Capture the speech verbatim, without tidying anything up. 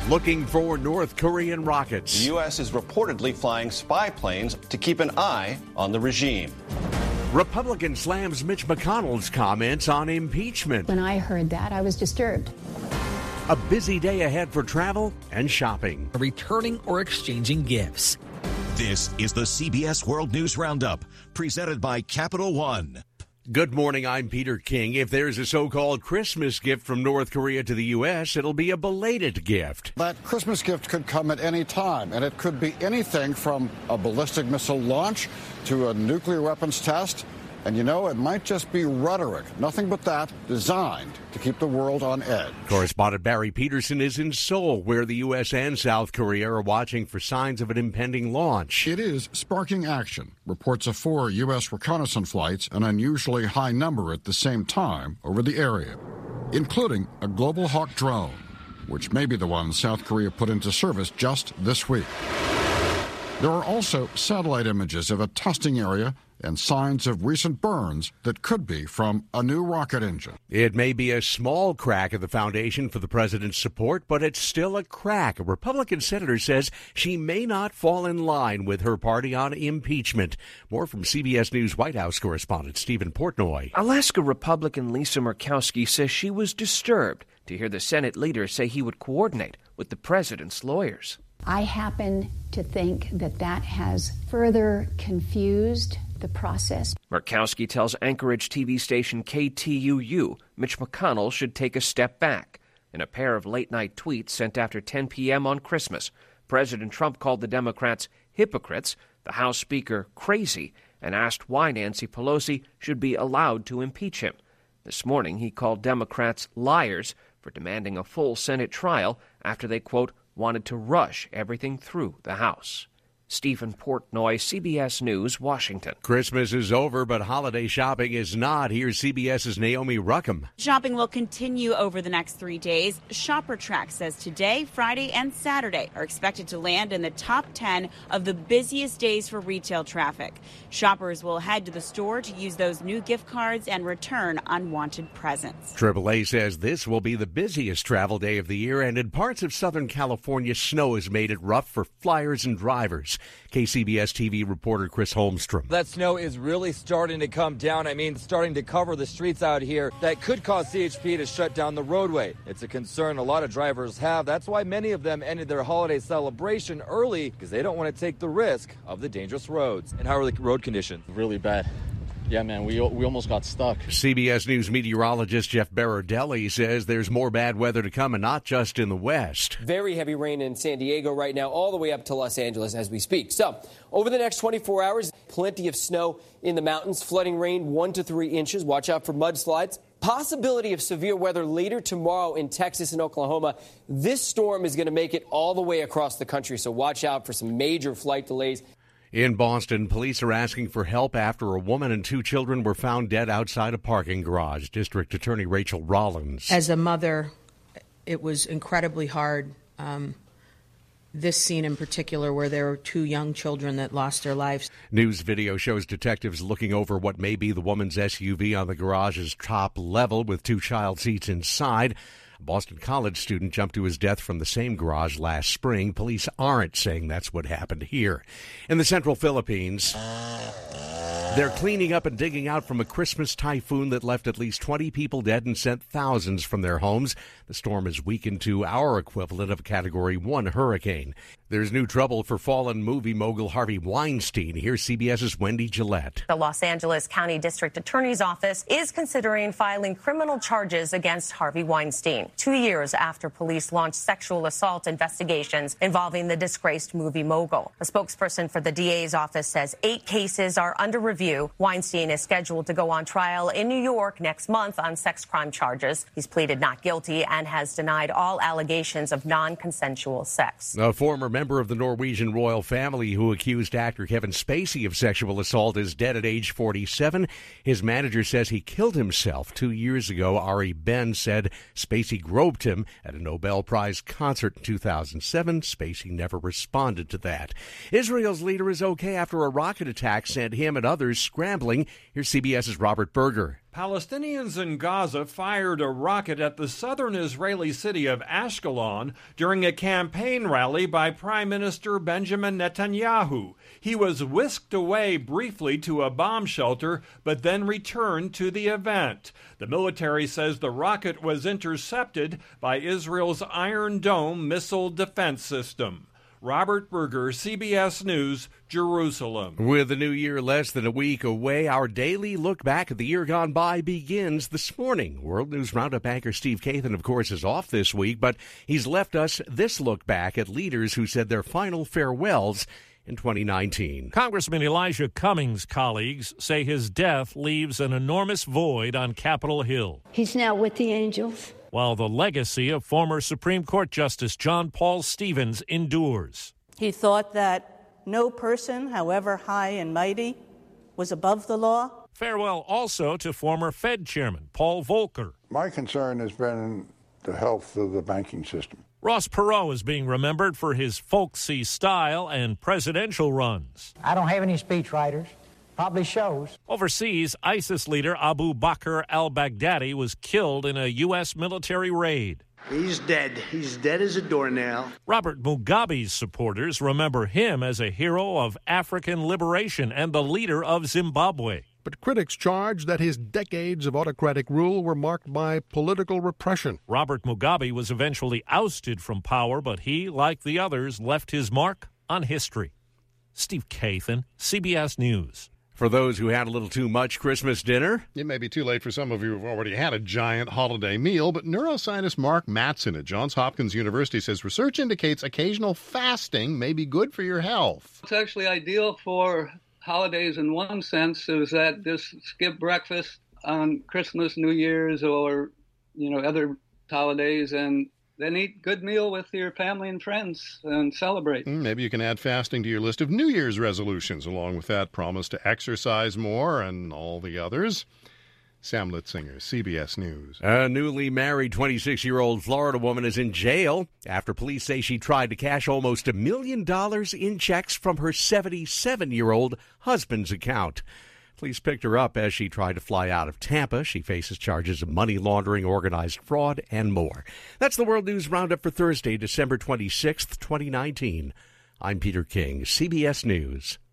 looking for North Korean rockets. The U S is reportedly flying spy planes to keep an eye on the regime. Republican slams Mitch McConnell's comments on impeachment. When I heard that, I was disturbed. A busy day ahead for travel and shopping. Returning or exchanging gifts. This is the C B S World News Roundup, presented by Capital One. Good morning, I'm Peter King. If there's a so-called Christmas gift from North Korea to the U S, it'll be a belated gift. That Christmas gift could come at any time, and it could be anything from a ballistic missile launch to a nuclear weapons test. And, you know, it might just be rhetoric, nothing but that, designed to keep the world on edge. Correspondent Barry Peterson is in Seoul, where the U S and South Korea are watching for signs of an impending launch. It is sparking action. Reports of four U S reconnaissance flights, an unusually high number at the same time, over the area, including a Global Hawk drone, which may be the one South Korea put into service just this week. There are also satellite images of a testing area and signs of recent burns that could be from a new rocket engine. It may be a small crack in the foundation for the president's support, but it's still a crack. A Republican senator says she may not fall in line with her party on impeachment. More from C B S News White House correspondent Stephen Portnoy. Alaska Republican Lisa Murkowski says she was disturbed to hear the Senate leader say he would coordinate with the president's lawyers. I happen to think that that has further confused the process. Murkowski tells Anchorage T V station K T U U Mitch McConnell should take a step back. In a pair of late-night tweets sent after ten p.m. on Christmas, President Trump called the Democrats hypocrites, the House Speaker crazy, and asked why Nancy Pelosi should be allowed to impeach him. This morning, he called Democrats liars for demanding a full Senate trial after they, quote, wanted to rush everything through the House. Stephen Portnoy, C B S News, Washington. Christmas is over, but holiday shopping is not. Here's CBS's Naomi Ruckham. Shopping will continue over the next three days. ShopperTrack says today, Friday, and Saturday are expected to land in the top ten of the busiest days for retail traffic. Shoppers will head to the store to use those new gift cards and return unwanted presents. triple A says this will be the busiest travel day of the year, and in parts of Southern California, snow has made it rough for flyers and drivers. K C B S T V reporter Chris Holmstrom. That snow is really starting to come down. I mean, starting to cover the streets out here. That could cause C H P to shut down the roadway. It's a concern a lot of drivers have. That's why many of them ended their holiday celebration early, because they don't want to take the risk of the dangerous roads. And how are the road conditions? Really bad. Yeah, man, we we almost got stuck. C B S News meteorologist Jeff Berardelli says there's more bad weather to come, and not just in the west. Very heavy rain in San Diego right now, all the way up to Los Angeles as we speak. So, over the next twenty-four hours, plenty of snow in the mountains, flooding rain one to three inches. Watch out for mudslides. Possibility of severe weather later tomorrow in Texas and Oklahoma. This storm is going to make it all the way across the country, so watch out for some major flight delays. In Boston, police are asking for help after a woman and two children were found dead outside a parking garage. District Attorney Rachel Rollins. As a mother, it was incredibly hard. Um, this scene in particular, where there were two young children that lost their lives. News video shows detectives looking over what may be the woman's S U V on the garage's top level with two child seats inside. A Boston College student jumped to his death from the same garage last spring. Police aren't saying that's what happened here. In the central Philippines, they're cleaning up and digging out from a Christmas typhoon that left at least twenty people dead and sent thousands from their homes. The storm has weakened to our equivalent of a Category one hurricane. There's new trouble for fallen movie mogul Harvey Weinstein. Here's CBS's Wendy Gillette. The Los Angeles County District Attorney's Office is considering filing criminal charges against Harvey Weinstein, two years after police launched sexual assault investigations involving the disgraced movie mogul. A spokesperson for the D A's office says eight cases are under review. Weinstein is scheduled to go on trial in New York next month on sex crime charges. He's pleaded not guilty and has denied all allegations of non-consensual sex. A former member of the Norwegian royal family who accused actor Kevin Spacey of sexual assault is dead at age forty-seven. His manager says he killed himself two years ago. Ari Ben said Spacey groped him at a Nobel Prize concert in two thousand seven. Spacey never responded to that. Israel's leader is okay after a rocket attack sent him and others scrambling. Here's CBS's Robert Berger. Palestinians in Gaza fired a rocket at the southern Israeli city of Ashkelon during a campaign rally by Prime Minister Benjamin Netanyahu. He was whisked away briefly to a bomb shelter, but then returned to the event. The military says the rocket was intercepted by Israel's Iron Dome missile defense system. Robert Berger, C B S News, Jerusalem. With the new year less than a week away, our daily look back at the year gone by begins this morning. World News Roundup anchor Steve Kathan, of course, is off this week, but he's left us this look back at leaders who said their final farewells in twenty nineteen. Congressman Elijah Cummings' colleagues say his death leaves an enormous void on Capitol Hill. He's now with the angels, while the legacy of former Supreme Court Justice John Paul Stevens endures. He thought that no person, however high and mighty, was above the law. Farewell also to former Fed Chairman Paul Volcker. My concern has been the health of the banking system. Ross Perot is being remembered for his folksy style and presidential runs. I don't have any speechwriters. Probably shows. Overseas, ISIS leader Abu Bakr al-Baghdadi was killed in a U S military raid. He's dead. He's dead as a doornail. Robert Mugabe's supporters remember him as a hero of African liberation and the leader of Zimbabwe. But critics charge that his decades of autocratic rule were marked by political repression. Robert Mugabe was eventually ousted from power, but he, like the others, left his mark on history. Steve Kathan, C B S News. For those who had a little too much Christmas dinner, it may be too late for some of you who've already had a giant holiday meal, but neuroscientist Mark Mattson at Johns Hopkins University says research indicates occasional fasting may be good for your health. It's actually ideal for holidays in one sense, is that just skip breakfast on Christmas, New Year's, or, you know, other holidays, and then eat good meal with your family and friends and celebrate. Maybe you can add fasting to your list of New Year's resolutions. Along with that, promise to exercise more and all the others. Sam Litzinger, C B S News. A newly married twenty-six-year-old Florida woman is in jail after police say she tried to cash almost a million dollars in checks from her seventy-seven-year-old husband's account. Police picked her up as she tried to fly out of Tampa. She faces charges of money laundering, organized fraud, and more. That's the World News Roundup for Thursday, December twenty-sixth, twenty nineteen. I'm Peter King, C B S News.